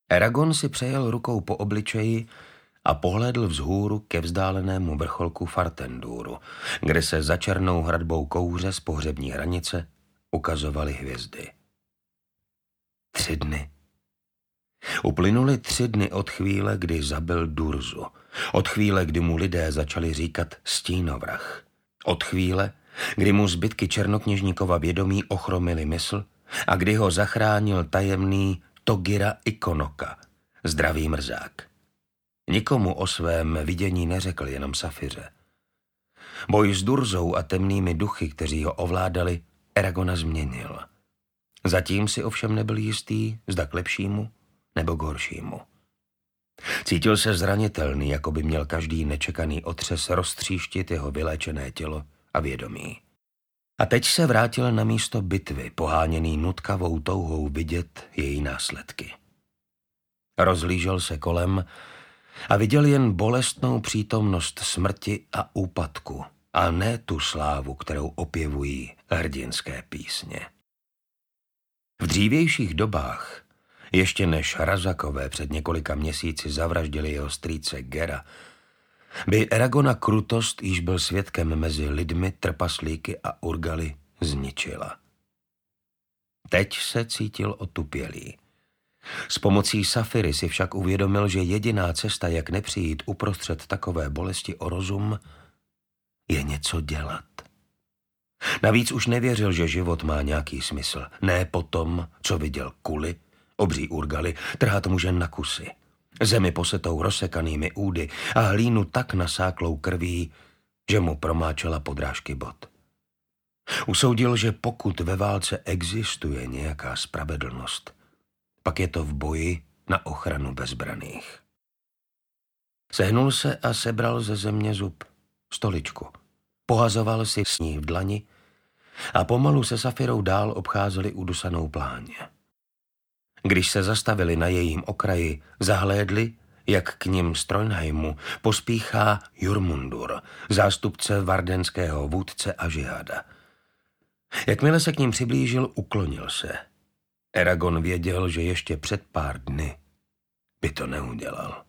Eragon si přejel rukou po obličeji a pohlédl vzhůru ke vzdálenému vrcholku Fartenduru, kde se za černou hradbou kouře z pohřební hranice ukazovaly hvězdy. 3 dny. Uplynuly 3 dny od chvíle, kdy zabil Durzu. Od chvíle, kdy mu lidé začali říkat stínovrah. Od chvíle, kdy mu zbytky černokněžníkova vědomí ochromily mysl a kdy ho zachránil tajemný Togira Ikonoka, zdravý mrzák. Nikomu o svém vidění neřekl, jenom Safiře. Boj s Durzou a temnými duchy, kteří ho ovládali, Eragona změnil. Zatím si ovšem nebyl jistý, zda k lepšímu nebo k horšímu. Cítil se zranitelný, jako by měl každý nečekaný otřes roztříštit jeho vyléčené tělo a vědomí. A teď se vrátil na místo bitvy, poháněný nutkavou touhou vidět její následky. Rozhlížel se kolem a viděl jen bolestnou přítomnost smrti a úpadku, a ne tu slávu, kterou opěvují hrdinské písně. V dřívějších dobách, ještě než Razakové před několika měsíci zavraždili jeho strýce Gera, by Eragona krutost, již byl svědkem mezi lidmi, trpaslíky a Urgali, zničila. Teď se cítil otupělý. S pomocí Safiry si však uvědomil, že jediná cesta, jak nepřijít uprostřed takové bolesti o rozum, je něco dělat. Navíc už nevěřil, že život má nějaký smysl. Ne po tom, co viděl Kuli, obří Urgali, trhat muže na kusy. Zemi posetou rozsekanými údy a hlínu tak nasáklou krví, že mu promáčela podrážky bot. Usoudil, že pokud ve válce existuje nějaká spravedlnost, pak je to v boji na ochranu bezbraných. Sehnul se a sebral ze země zub, stoličku. Pohazoval si s ní v dlani a pomalu se Safirou dál obcházeli udusanou pláně. Když se zastavili na jejím okraji, zahlédli, jak k nim z Trondheimu pospíchá Jormundur, zástupce vardenského vůdce Ažihada. Jakmile se k ním přiblížil, uklonil se. Eragon věděl, že ještě před pár dny by to neudělal.